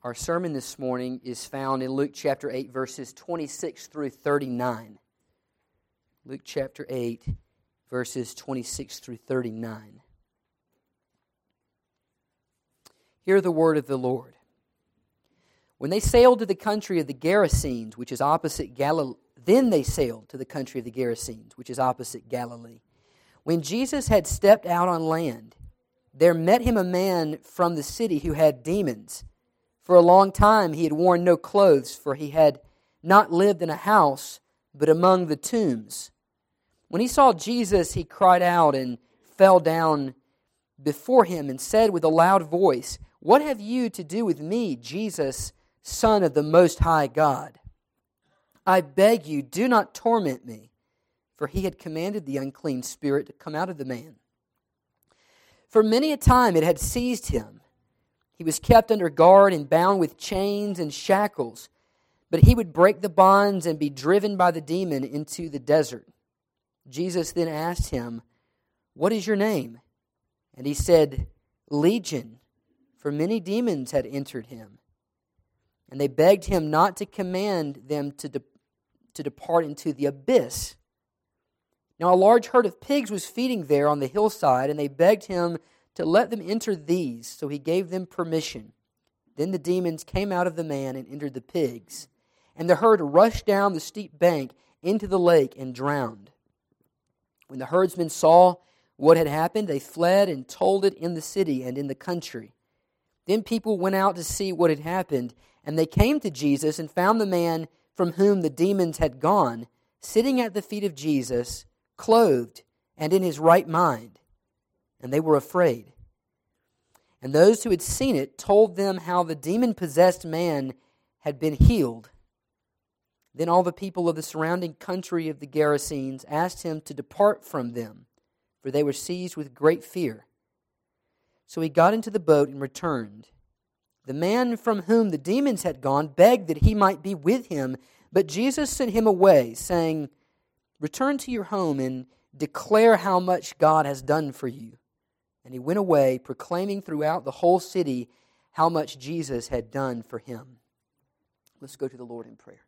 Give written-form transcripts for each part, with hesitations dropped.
Our sermon this morning is found in Luke chapter 8, verses 26 through 39. Luke chapter 8, verses 26 through 39. Hear the word of the Lord. When they sailed to the country of the Gerasenes, which is opposite Galilee, then they sailed to the country of the Gerasenes, which is opposite Galilee. When Jesus had stepped out on land, there met him a man from the city who had demons. For a long time he had worn no clothes, for he had not lived in a house, but among the tombs. When he saw Jesus, he cried out and fell down before him and said with a loud voice, "What have you to do with me, Jesus, Son of the Most High God? I beg you, do not torment me." For he had commanded the unclean spirit to come out of the man. For many a time it had seized him. He was kept under guard and bound with chains and shackles, but he would break the bonds and be driven by the demon into the desert. Jesus then asked him, "What is your name?" And he said, "Legion," for many demons had entered him. And they begged him not to command them to depart into the abyss. Now a large herd of pigs was feeding there on the hillside, and they begged him to let them enter these, so he gave them permission. Then the demons came out of the man and entered the pigs, and the herd rushed down the steep bank into the lake and drowned. When the herdsmen saw what had happened, they fled and told it in the city and in the country. Then people went out to see what had happened, and they came to Jesus and found the man from whom the demons had gone, sitting at the feet of Jesus, clothed and in his right mind. And they were afraid. And those who had seen it told them how the demon-possessed man had been healed. Then all the people of the surrounding country of the Gerasenes asked him to depart from them, for they were seized with great fear. So he got into the boat and returned. The man from whom the demons had gone begged that he might be with him, but Jesus sent him away, saying, "Return to your home and declare how much God has done for you." And he went away, proclaiming throughout the whole city how much Jesus had done for him. Let's go to the Lord in prayer.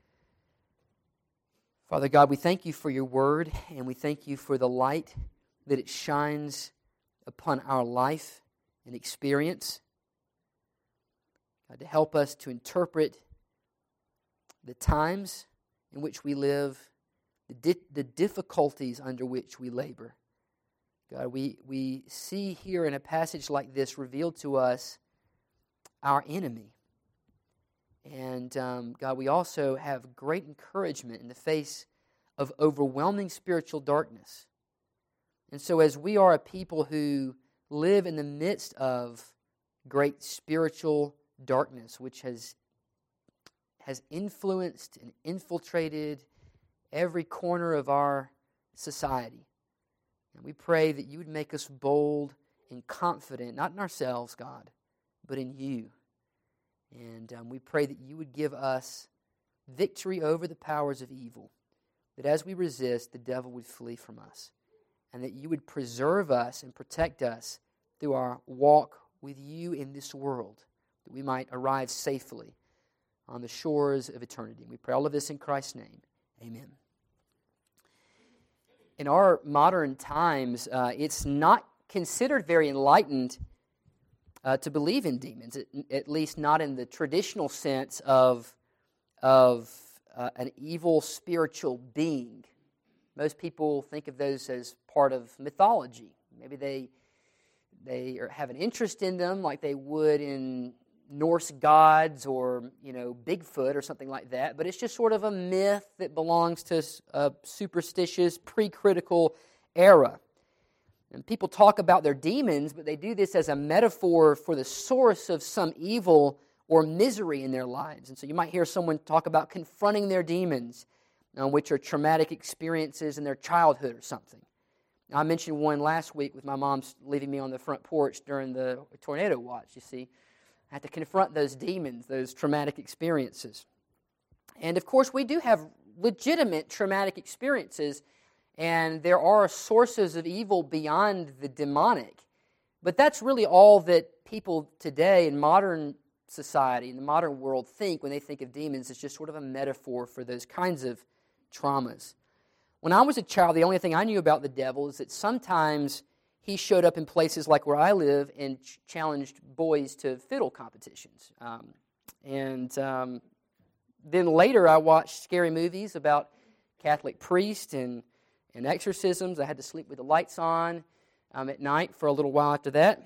Father God, we thank you for your word, and we thank you for the light that it shines upon our life and experience. God, to help us to interpret the times in which we live, the difficulties under which we labor. God, we see here in a passage like this revealed to us our enemy. And God, we also have great encouragement in the face of overwhelming spiritual darkness. And so as we are a people who live in the midst of great spiritual darkness, which has influenced and infiltrated every corner of our society, and we pray that you would make us bold and confident, not in ourselves, God, but in you. And we pray that you would give us victory over the powers of evil, that as we resist, the devil would flee from us, and that you would preserve us and protect us through our walk with you in this world, that we might arrive safely on the shores of eternity. We pray all of this in Christ's name. Amen. In our modern times, it's not considered very enlightened to believe in demons, at least not in the traditional sense of an evil spiritual being. Most people think of those as part of mythology. Maybe they have an interest in them like they would in Norse gods or, Bigfoot or something like that. But it's just sort of a myth that belongs to a superstitious, pre-critical era. And people talk about their demons, but they do this as a metaphor for the source of some evil or misery in their lives. And so you might hear someone talk about confronting their demons, which are traumatic experiences in their childhood or something. Now, I mentioned one last week with my mom leaving me on the front porch during the tornado watch, you see. I had to confront those demons, those traumatic experiences. And of course, we do have legitimate traumatic experiences, and there are sources of evil beyond the demonic. But that's really all that people today in modern society, in the modern world, think when they think of demons is just sort of a metaphor for those kinds of traumas. When I was a child, the only thing I knew about the devil is that sometimes he showed up in places like where I live and challenged boys to fiddle competitions. Then later I watched scary movies about Catholic priests and exorcisms. I had to sleep with the lights on at night for a little while after that.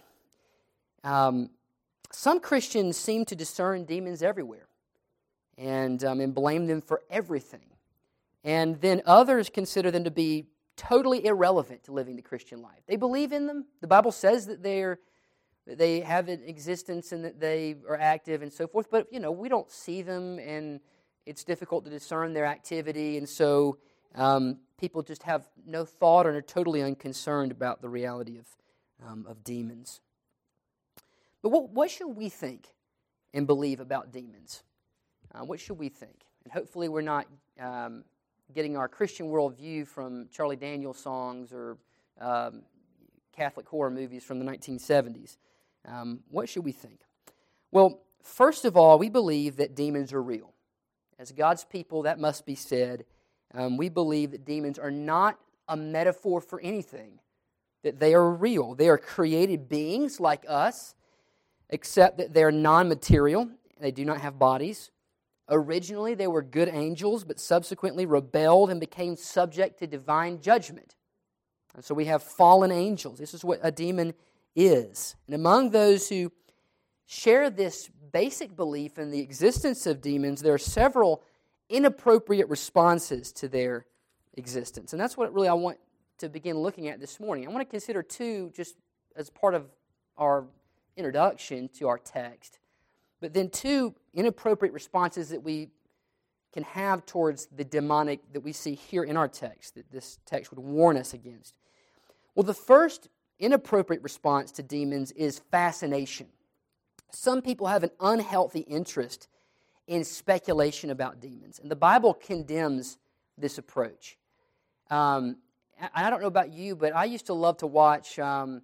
Some Christians seem to discern demons everywhere and blame them for everything. And then others consider them to be totally irrelevant to living the Christian life. They believe in them. The Bible says that they have an existence and that they are active and so forth, but we don't see them, and it's difficult to discern their activity, and so people just have no thought and are totally unconcerned about the reality of demons. But what should we think and believe about demons? What should we think? And hopefully we're not getting our Christian worldview from Charlie Daniels songs or Catholic horror movies from the 1970s. What should we think? Well, first of all, we believe that demons are real. As God's people, that must be said. We believe that demons are not a metaphor for anything, that they are real. They are created beings like us, except that they are non-material. They do not have bodies. Originally, they were good angels, but subsequently rebelled and became subject to divine judgment. And so we have fallen angels. This is what a demon is. And among those who share this basic belief in the existence of demons, there are several inappropriate responses to their existence. And that's what really I want to begin looking at this morning. I want to consider two just as part of our introduction to our text, but then two inappropriate responses that we can have towards the demonic that we see here in our text, that this text would warn us against. Well, the first inappropriate response to demons is fascination. Some people have an unhealthy interest in speculation about demons, and the Bible condemns this approach. I don't know about you, but I used to love to watch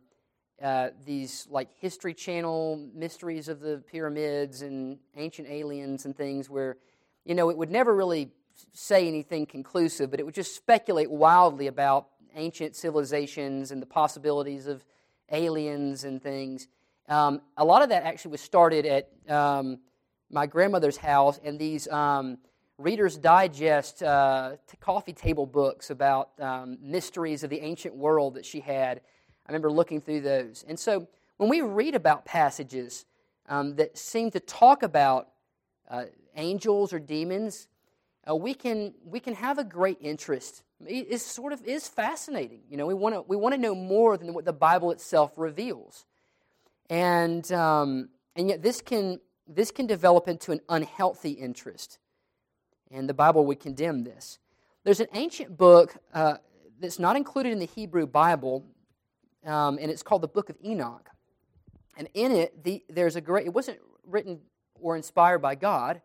these like History Channel mysteries of the pyramids and ancient aliens and things where, it would never really say anything conclusive, but it would just speculate wildly about ancient civilizations and the possibilities of aliens and things. A lot of that actually was started at my grandmother's house, and these Reader's Digest coffee table books about mysteries of the ancient world that she had. I remember looking through those. And so when we read about passages that seem to talk about angels or demons, we can have a great interest. It sort of is fascinating. We want to know more than what the Bible itself reveals. And yet this can develop into an unhealthy interest. And the Bible would condemn this. There's an ancient book that's not included in the Hebrew Bible, and it's called the Book of Enoch. And in it, it wasn't written or inspired by God,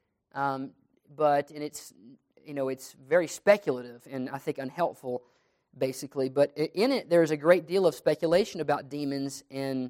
but it's very speculative and I think unhelpful, basically. But in it, there's a great deal of speculation about demons, and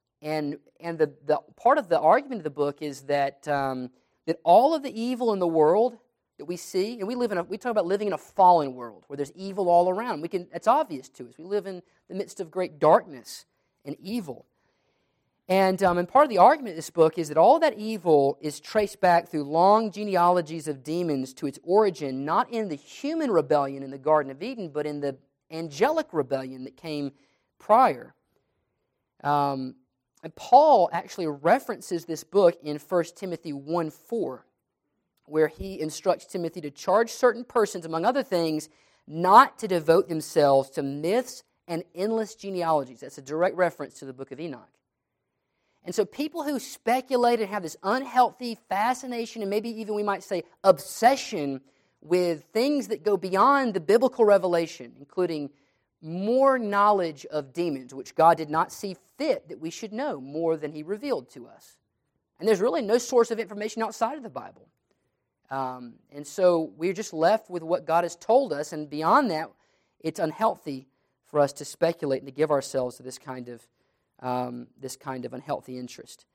the part of the argument of the book is that that all of the evil in the world that we see, and we talk about living in a fallen world where there's evil all around. It's obvious to us. We live in the midst of great darkness and evil. And part of the argument of this book is that all that evil is traced back through long genealogies of demons to its origin, not in the human rebellion in the Garden of Eden, but in the angelic rebellion that came prior. And Paul actually references this book in 1 Timothy 1:4, where he instructs Timothy to charge certain persons, among other things, not to devote themselves to myths and endless genealogies. That's a direct reference to the book of Enoch. And so people who speculate and have this unhealthy fascination and maybe even we might say obsession with things that go beyond the biblical revelation, including more knowledge of demons, which God did not see fit that we should know more than He revealed to us. And there's really no source of information outside of the Bible. And so we're just left with what God has told us, and beyond that, it's unhealthy for us to speculate and to give ourselves to this kind of unhealthy interest.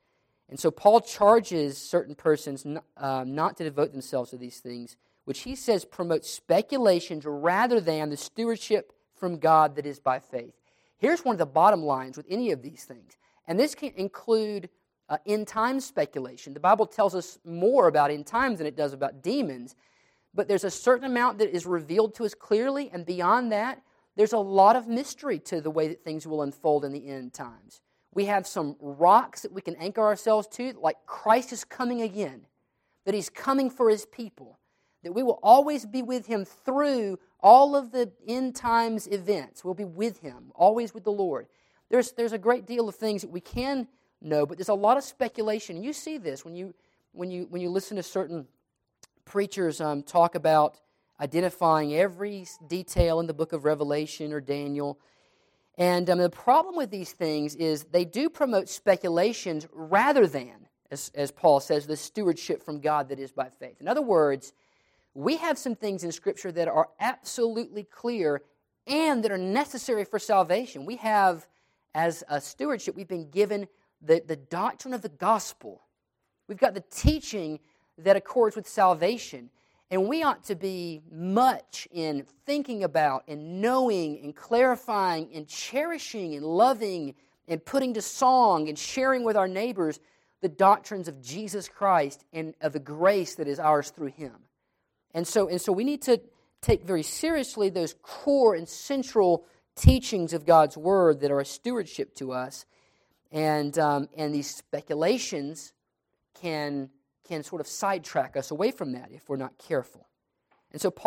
And so Paul charges certain persons not to devote themselves to these things, which he says promotes speculations rather than the stewardship from God that is by faith. Here's one of the bottom lines with any of these things. And this can include end time speculation. The Bible tells us more about end times than it does about demons. But there's a certain amount that is revealed to us clearly, and beyond that, there's a lot of mystery to the way that things will unfold in the end times. We have some rocks that we can anchor ourselves to, like Christ is coming again, that He's coming for His people, that we will always be with Him through all of the end times events. We'll be with Him, always with the Lord. There's a great deal of things that we can know, but there's a lot of speculation. You see this when you listen to certain preachers talk about identifying every detail in the book of Revelation or Daniel. And the problem with these things is they do promote speculations rather than, as Paul says, the stewardship from God that is by faith. In other words, we have some things in Scripture that are absolutely clear and that are necessary for salvation. We have, as a stewardship, we've been given the doctrine of the gospel. We've got the teaching that accords with salvation. And we ought to be much in thinking about and knowing and clarifying and cherishing and loving and putting to song and sharing with our neighbors the doctrines of Jesus Christ and of the grace that is ours through Him. And so we need to take very seriously those core and central teachings of God's Word that are a stewardship to us. And these speculations can sort of sidetrack us away from that if we're not careful. And so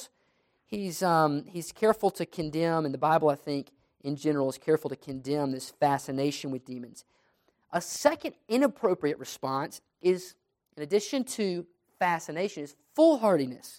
he's careful to condemn, and the Bible, I think, in general, is careful to condemn this fascination with demons. A second inappropriate response is, in addition to fascination, is foolhardiness.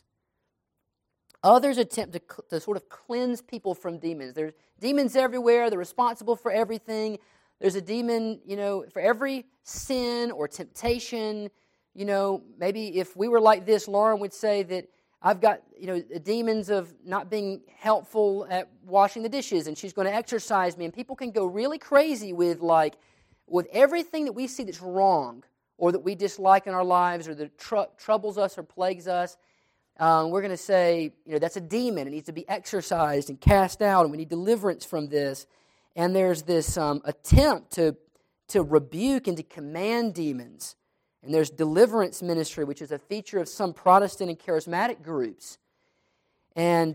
Others attempt to sort of cleanse people from demons. There's demons everywhere. They're responsible for everything. There's a demon, for every sin or temptation. Maybe if we were like this, Lauren would say that I've got, demons of not being helpful at washing the dishes, and she's going to exercise me. And people can go really crazy with everything that we see that's wrong or that we dislike in our lives or that troubles us or plagues us. We're going to say, that's a demon. It needs to be exorcised and cast out, and we need deliverance from this. And there's this attempt to rebuke and to command demons. And there's deliverance ministry, which is a feature of some Protestant and charismatic groups. And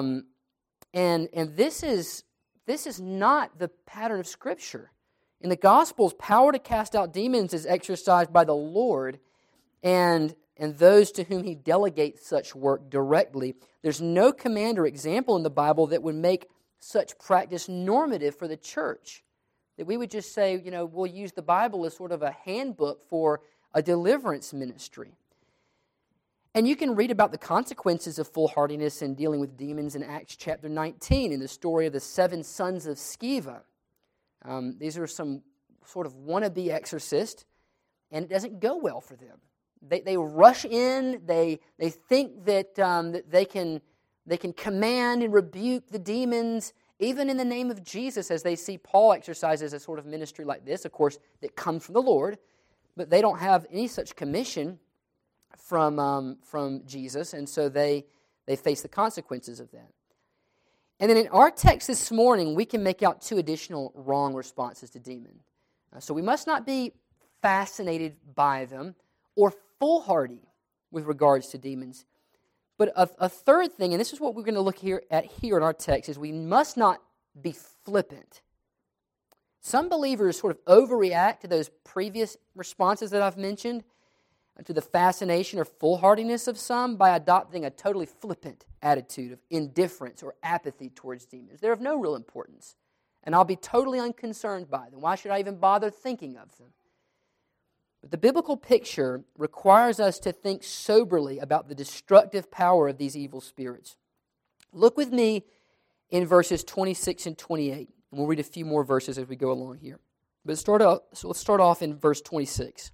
this is not the pattern of Scripture. In the Gospels, power to cast out demons is exercised by the Lord and those to whom He delegates such work directly. There's no command or example in the Bible that would make such practice normative for the church. That we would just say, we'll use the Bible as sort of a handbook for a deliverance ministry. And you can read about the consequences of foolhardiness and dealing with demons in Acts chapter 19 in the story of the 7 sons of Sceva. These are some sort of wannabe exorcists, and it doesn't go well for them. They rush in, they think that they can command and rebuke the demons, even in the name of Jesus, as they see Paul exercises a sort of ministry like this, of course, that comes from the Lord. But they don't have any such commission from Jesus, and so they face the consequences of that. And then in our text this morning, we can make out 2 additional wrong responses to demons. So we must not be fascinated by them or foolhardy with regards to demons. But a third thing, and this is what we're going to look at here in our text, is we must not be flippant. Some believers sort of overreact to those previous responses that I've mentioned, to the fascination or foolhardiness of some, by adopting a totally flippant attitude of indifference or apathy towards demons. They're of no real importance, and I'll be totally unconcerned by them. Why should I even bother thinking of them? But the biblical picture requires us to think soberly about the destructive power of these evil spirits. Look with me in verses 26 and 28. And we'll read a few more verses as we go along here. But let's start off in verse 26.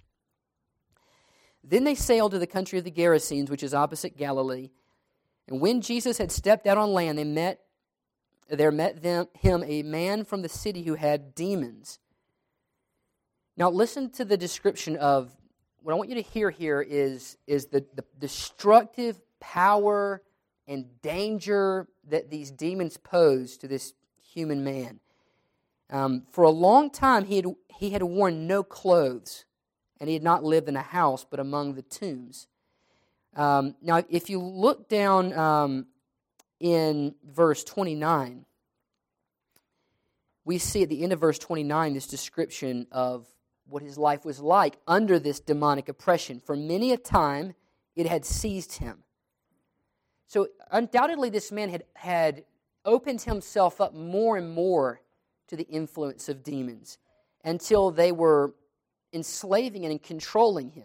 Then they sailed to the country of the Gerasenes, which is opposite Galilee. And when Jesus had stepped out on land, him a man from the city who had demons. Now listen to the description of, what I want you to hear here is the destructive power and danger that these demons pose to this human man. For a long time he had worn no clothes, and he had not lived in a house but among the tombs. Now if you look down in verse 29, we see at the end of verse 29 this description of what his life was like under this demonic oppression. For many a time it had seized him. So undoubtedly this man had opened himself up more and more to the influence of demons until they were enslaving and controlling him.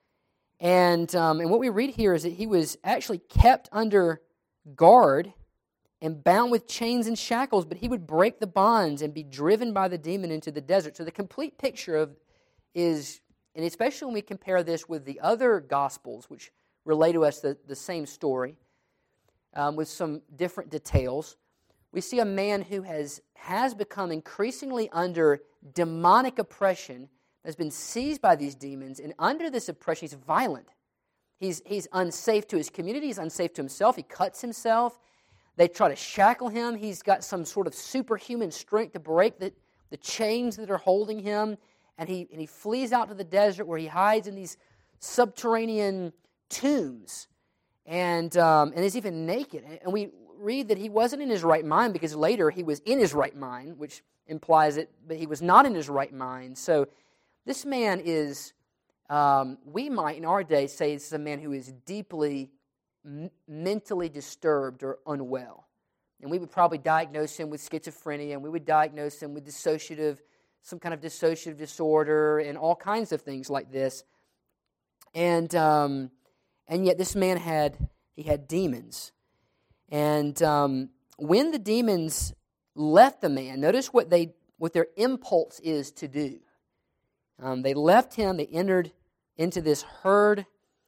And what we read here is that he was actually kept under guard and bound with chains and shackles, but he would break the bonds and be driven by the demon into the desert. So the complete picture is, and especially when we compare this with the other Gospels, which relate to us the same story, with some different details, we see a man who has become increasingly under demonic oppression, has been seized by these demons, and under this oppression he's violent. He's unsafe to his community, he's unsafe to himself, he cuts himself. They try to shackle him. He's got some sort of superhuman strength to break the chains that are holding him. And he flees out to the desert where he hides in these subterranean tombs. And is even naked. And we read that he wasn't in his right mind, because later he was in his right mind, which implies that he was not in his right mind. So this man is, we might in our day say this is a man who is deeply mentally disturbed or unwell. And we would probably diagnose him with schizophrenia, and we would diagnose him with some kind of dissociative disorder and all kinds of things like this. And yet this man had demons. And when the demons left the man, notice what their impulse is to do. They left him, they entered into this herd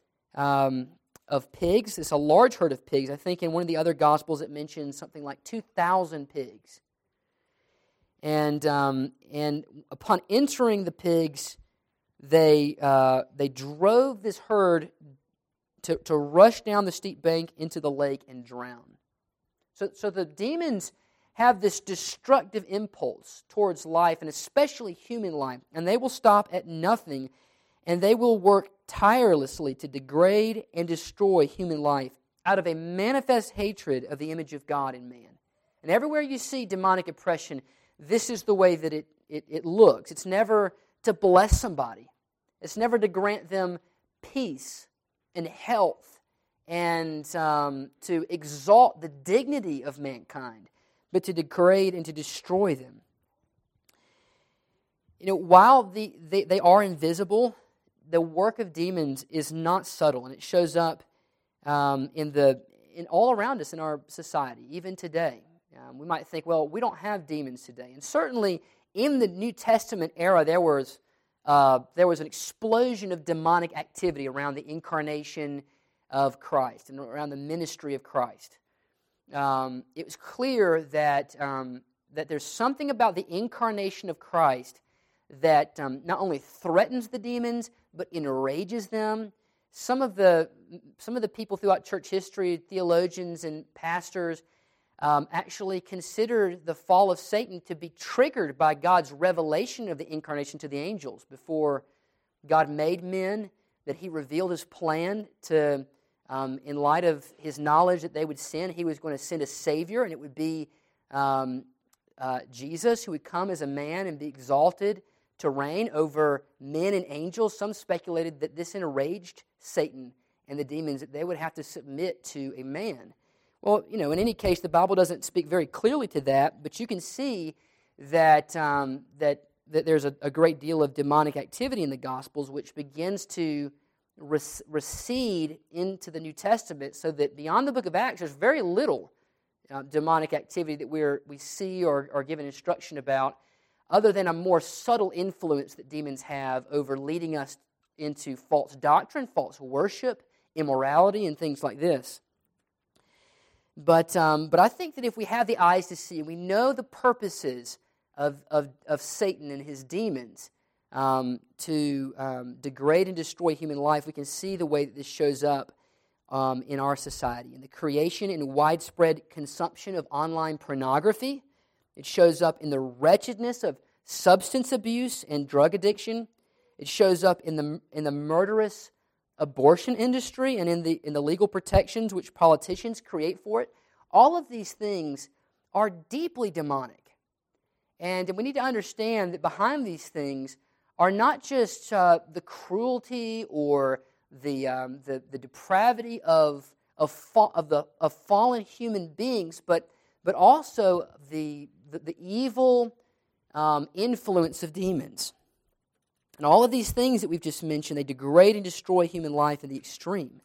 of pigs. It's a large herd of pigs. I think in one of the other Gospels it mentions something like 2,000 pigs. And upon entering the pigs, they drove this herd to rush down the steep bank into the lake and drown. So the demons have this destructive impulse towards life, and especially human life, and they will stop at nothing, and they will work tirelessly to degrade and destroy human life out of a manifest hatred of the image of God in man. And everywhere you see demonic oppression, this is the way that it looks. It's never to bless somebody. It's never to grant them peace and health and to exalt the dignity of mankind, but to degrade and to destroy them. You know, while they are invisible, the work of demons is not subtle, and it shows up in all around us in our society, even today. We might think, well, we don't have demons today, and certainly in the New Testament era, there was an explosion of demonic activity around the incarnation of Christ and around the ministry of Christ. It was clear that there's something about the incarnation of Christ that not only threatens the demons, but enrages them. Some of the people throughout church history, theologians and pastors, actually consider the fall of Satan to be triggered by God's revelation of the incarnation to the angels. Before God made men, that He revealed His plan to, in light of His knowledge that they would sin, He was going to send a Savior, and it would be Jesus, who would come as a man and be exalted to reign over men and angels. Some speculated that this enraged Satan and the demons, that they would have to submit to a man. Well, you know, in any case, the Bible doesn't speak very clearly to that, but you can see that that there's a great deal of demonic activity in the Gospels, which begins to recede into the New Testament, so that beyond the book of Acts, there's very little demonic activity that we see or are given instruction about, other than a more subtle influence that demons have over leading us into false doctrine, false worship, immorality, and things like this. But I think that if we have the eyes to see, we know the purposes of Satan and his demons, to degrade and destroy human life, we can see the way that this shows up in our society. In the creation and widespread consumption of online pornography, it shows up in the wretchedness of substance abuse and drug addiction. It shows up in the murderous abortion industry and in the legal protections which politicians create for it. All of these things are deeply demonic. And we need to understand that behind these things are not just the cruelty or the depravity of fallen human beings, but also the evil influence of demons. And all of these things that we've just mentioned, they degrade and destroy human life in the extreme.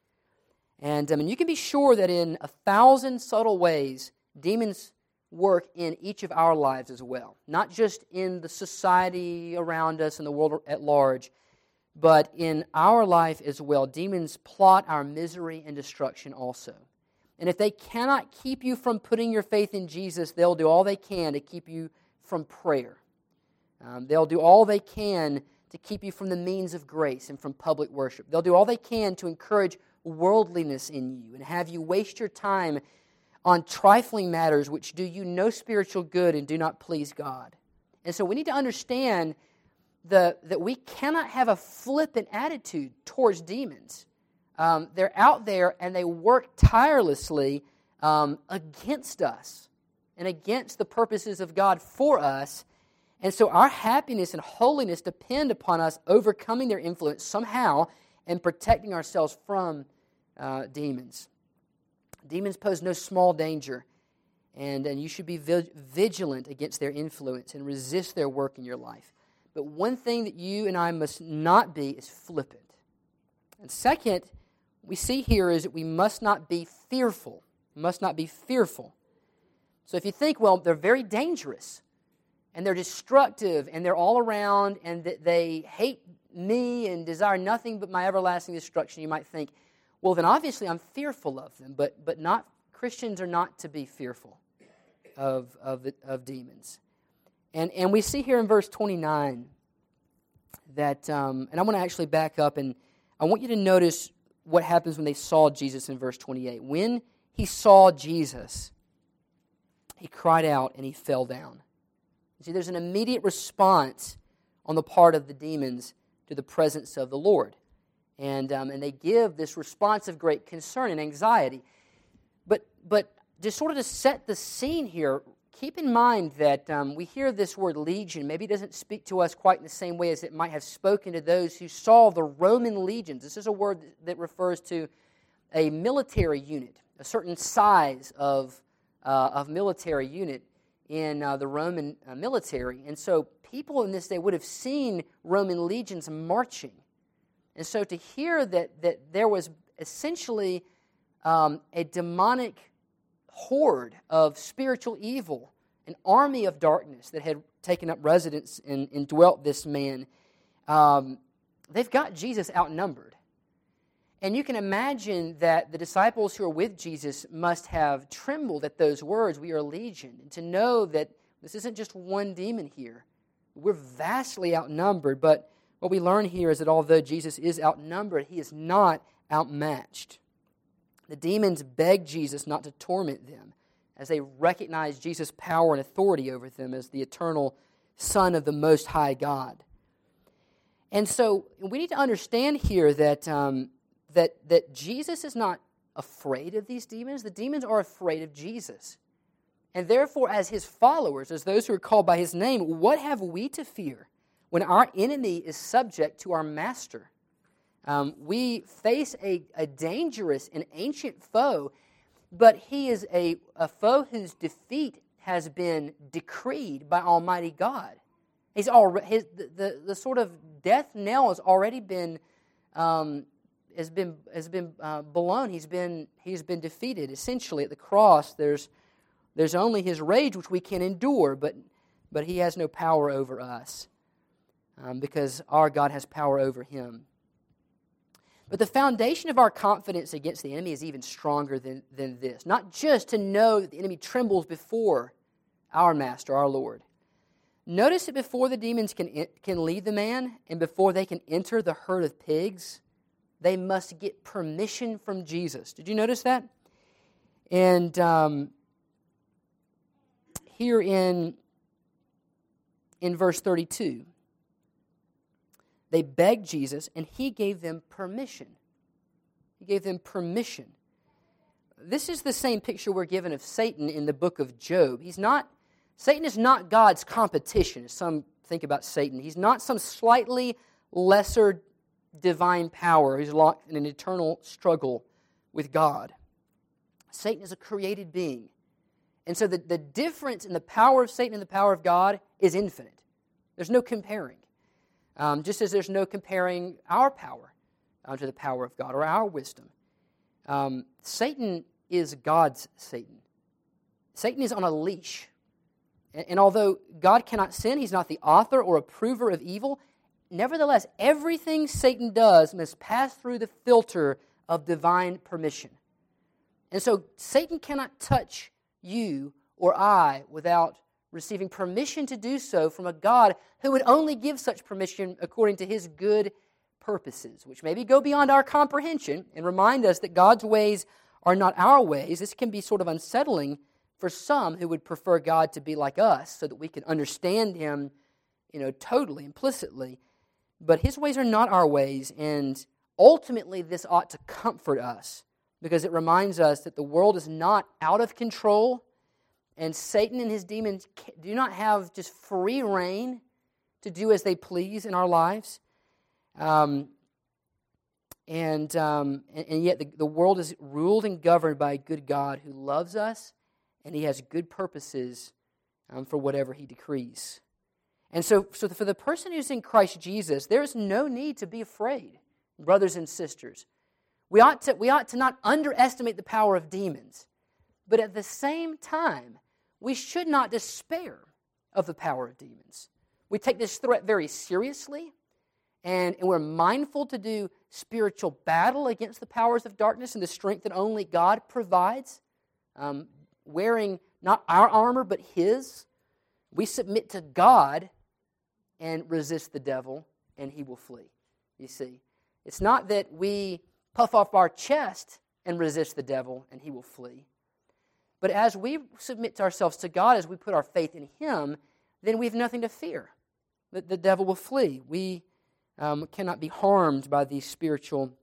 And you can be sure that in 1,000 subtle ways, demons work in each of our lives as well. Not just in the society around us and the world at large, but in our life as well. Demons plot our misery and destruction also. And if they cannot keep you from putting your faith in Jesus, they'll do all they can to keep you from prayer. They'll do all they can to keep you from the means of grace and from public worship. They'll do all they can to encourage worldliness in you and have you waste your time on trifling matters which do you no spiritual good and do not please God. And so we need to understand that we cannot have a flippant attitude towards demons. They're out there and they work tirelessly against us and against the purposes of God for us. And so our happiness and holiness depend upon us overcoming their influence somehow and protecting ourselves from demons. Demons pose no small danger, and you should be vigilant against their influence and resist their work in your life. But one thing that you and I must not be is flippant. And second, we see here is that we must not be fearful. We must not be fearful. So if you think, well, they're very dangerous, and they're destructive, and they're all around, and that they hate me and desire nothing but my everlasting destruction, you might think, well, then obviously I'm fearful of them. But not Christians are not to be fearful of demons. And we see here in verse 29 that, and I want to actually back up, and I want you to notice what happens when they saw Jesus in verse 28. When he saw Jesus, he cried out and he fell down. See, there's an immediate response on the part of the demons to the presence of the Lord. And they give this response of great concern and anxiety. But just sort of to set the scene here, keep in mind that we hear this word legion. Maybe it doesn't speak to us quite in the same way as it might have spoken to those who saw the Roman legions. This is a word that refers to a military unit, a certain size of military unit in the Roman military. And so people in this day would have seen Roman legions marching. And so to hear that there was essentially a demonic horde of spiritual evil, an army of darkness that had taken up residence and dwelt this man, they've got Jesus outnumbered. And you can imagine that the disciples who are with Jesus must have trembled at those words, "We are legion," and to know that this isn't just one demon here. We're vastly outnumbered, but what we learn here is that although Jesus is outnumbered, he is not outmatched. The demons beg Jesus not to torment them as they recognize Jesus' power and authority over them as the eternal Son of the Most High God. And so we need to understand here that Jesus is not afraid of these demons. The demons are afraid of Jesus. And therefore, as his followers, as those who are called by his name, what have we to fear when our enemy is subject to our master? We face a dangerous and ancient foe, but he is a foe whose defeat has been decreed by Almighty God. He's already the sort of death knell has already been blown. He's been defeated. Essentially, at the cross, there's only his rage which we can endure, but he has no power over us. Because our God has power over him. But the foundation of our confidence against the enemy is even stronger than this. Not just to know that the enemy trembles before our Master, our Lord, Notice that before the demons can leave the man and before they can enter the herd of pigs, they must get permission from Jesus. Did you notice that? And here in verse 32, they begged Jesus, and he gave them permission. He gave them permission. This is the same picture we're given of Satan in the book of Job. Satan is not God's competition, as some think about Satan. He's not some slightly lesser divine power who's locked in an eternal struggle with God. Satan is a created being. And so the difference in the power of Satan and the power of God is infinite. There's no comparing. Just as there's no comparing our power to the power of God or our wisdom. Satan is God's Satan. Satan is on a leash. And although God cannot sin, he's not the author or approver of evil, nevertheless, everything Satan does must pass through the filter of divine permission. And so Satan cannot touch you or I without receiving permission to do so from a God who would only give such permission according to his good purposes, which maybe go beyond our comprehension and remind us that God's ways are not our ways. This can be sort of unsettling for some who would prefer God to be like us so that we can understand him, totally, implicitly. But his ways are not our ways, and ultimately this ought to comfort us because it reminds us that the world is not out of control, and Satan and his demons do not have just free reign to do as they please in our lives. And yet the world is ruled and governed by a good God who loves us, and he has good purposes for whatever he decrees. And so for the person who's in Christ Jesus, there is no need to be afraid, brothers and sisters. We ought to not underestimate the power of demons, but at the same time, we should not despair of the power of demons. We take this threat very seriously, and we're mindful to do spiritual battle against the powers of darkness and the strength that only God provides, wearing not our armor but his. We submit to God and resist the devil, and he will flee. You see, it's not that we puff off our chest and resist the devil, and he will flee. But as we submit ourselves to God, as we put our faith in him, then we have nothing to fear. The devil will flee. We cannot be harmed by these spiritual,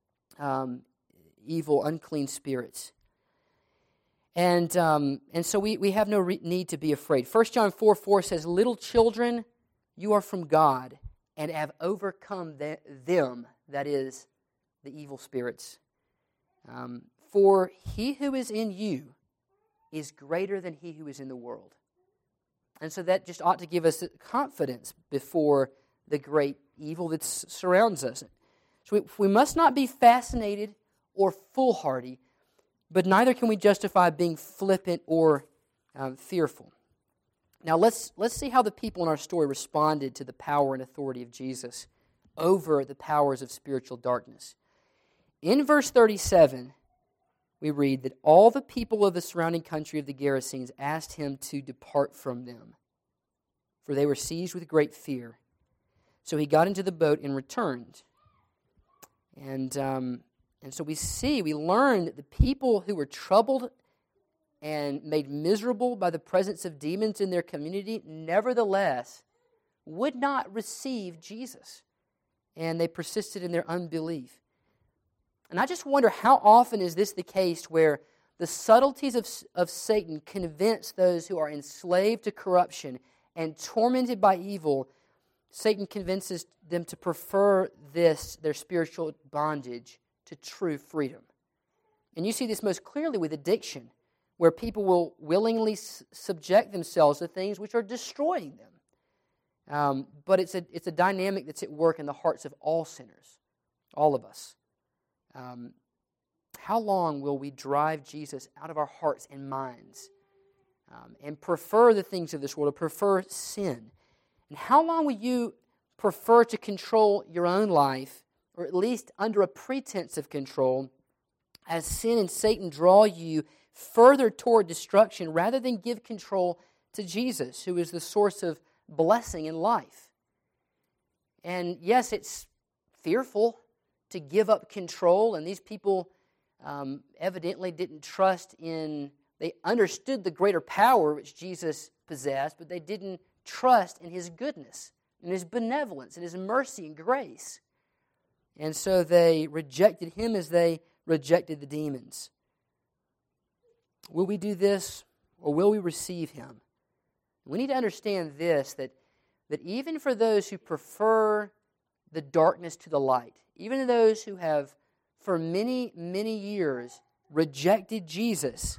evil, unclean spirits. And so we have no need to be afraid. 1 John 4:4 says, "Little children, you are from God and have overcome them," that is, the evil spirits. "For he who is in you is greater than he who is in the world." And so that just ought to give us confidence before the great evil that surrounds us. So we must not be fascinated or foolhardy, but neither can we justify being flippant or fearful. Now let's see how the people in our story responded to the power and authority of Jesus over the powers of spiritual darkness. In verse 37, we read that all the people of the surrounding country of the Gerasenes asked him to depart from them, for they were seized with great fear. So he got into the boat and returned. And so we learn that the people who were troubled and made miserable by the presence of demons in their community, nevertheless, would not receive Jesus. And they persisted in their unbelief. And I just wonder, how often is this the case where the subtleties of Satan convince those who are enslaved to corruption and tormented by evil? Satan convinces them to prefer their spiritual bondage, to true freedom. And you see this most clearly with addiction, where people will willingly subject themselves to things which are destroying them. But it's a dynamic that's at work in the hearts of all sinners, all of us. How long will we drive Jesus out of our hearts and minds and prefer the things of this world, or prefer sin? And how long will you prefer to control your own life, or at least under a pretense of control, as sin and Satan draw you further toward destruction rather than give control to Jesus, who is the source of blessing in life. And yes, it's fearful to give up control, and these people evidently didn't trust in, they understood the greater power which Jesus possessed, but they didn't trust in His goodness, in His benevolence, in His mercy and grace. And so they rejected Him as they rejected the demons. Will we do this, or will we receive Him? We need to understand this, that even for those who prefer the darkness to the light, even those who have for many, many years rejected Jesus,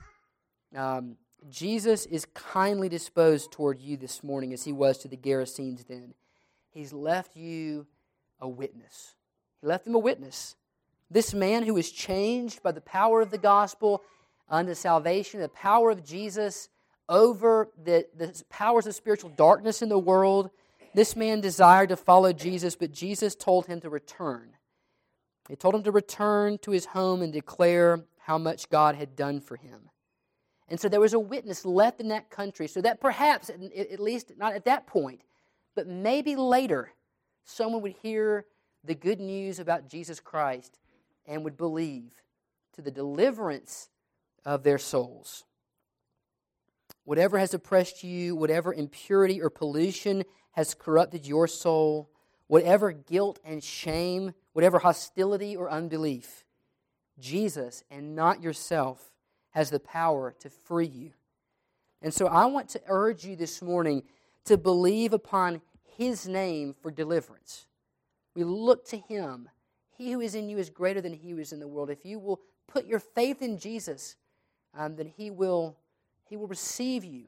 Jesus is kindly disposed toward you this morning as He was to the Gerasenes then. He's left you a witness. He left them a witness. This man who was changed by the power of the gospel unto salvation, the power of Jesus over the powers of spiritual darkness in the world, this man desired to follow Jesus, but Jesus told him to return. He told him to return to his home and declare how much God had done for him. And so there was a witness left in that country, so that perhaps, at least not at that point, but maybe later, someone would hear the good news about Jesus Christ and would believe to the deliverance of their souls. Whatever has oppressed you, whatever impurity or pollution has corrupted your soul, whatever guilt and shame, whatever hostility or unbelief, Jesus and not yourself has the power to free you. And so I want to urge you this morning to believe upon His name for deliverance. We look to Him. He who is in you is greater than he who is in the world. If you will put your faith in Jesus, then He will receive you.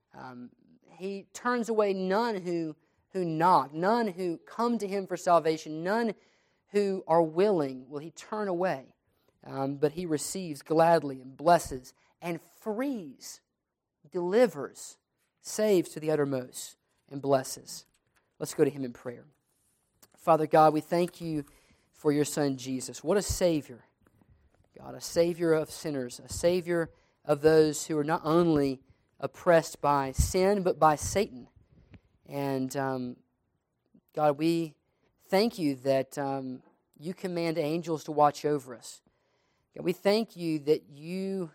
He turns away none who knock, none who come to Him for salvation, none who are willing will He turn away. But He receives gladly and blesses and frees, delivers, saves to the uttermost, and blesses. Let's go to Him in prayer. Father God, we thank You for Your Son Jesus. What a Savior. God, a Savior of sinners, a Savior of those who are not only oppressed by sin, but by Satan. And God, we thank You that You command angels to watch over us. God, we thank You that You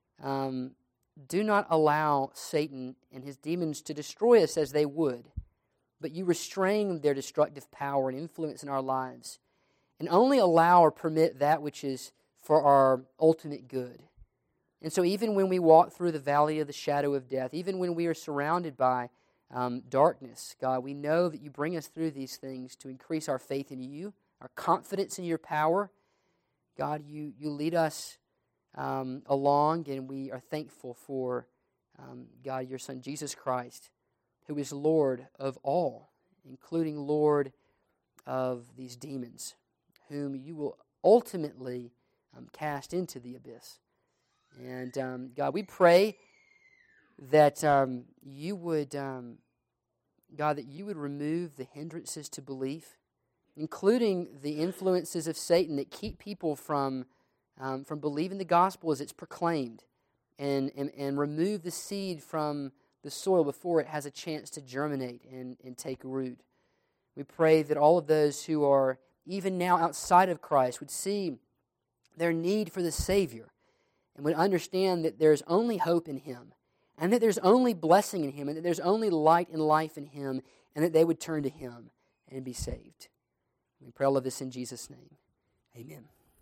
do not allow Satan and his demons to destroy us as they would, but You restrain their destructive power and influence in our lives, and only allow or permit that which is for our ultimate good. And so even when we walk through the valley of the shadow of death, even when we are surrounded by darkness, God, we know that You bring us through these things to increase our faith in You, our confidence in Your power. God, You lead us along, and we are thankful for, God, Your Son, Jesus Christ, who is Lord of all, including Lord of these demons, whom You will ultimately cast into the abyss. And God, we pray that You would, God, that You would remove the hindrances to belief, including the influences of Satan that keep people from believing the gospel as it's proclaimed, and remove the seed from the soil before it has a chance to germinate and take root. We pray that all of those who are even now outside of Christ would see their need for the Savior and would understand that there's only hope in Him, and that there's only blessing in Him, and that there's only light and life in Him, and that they would turn to Him and be saved. We pray all of this in Jesus' name. Amen.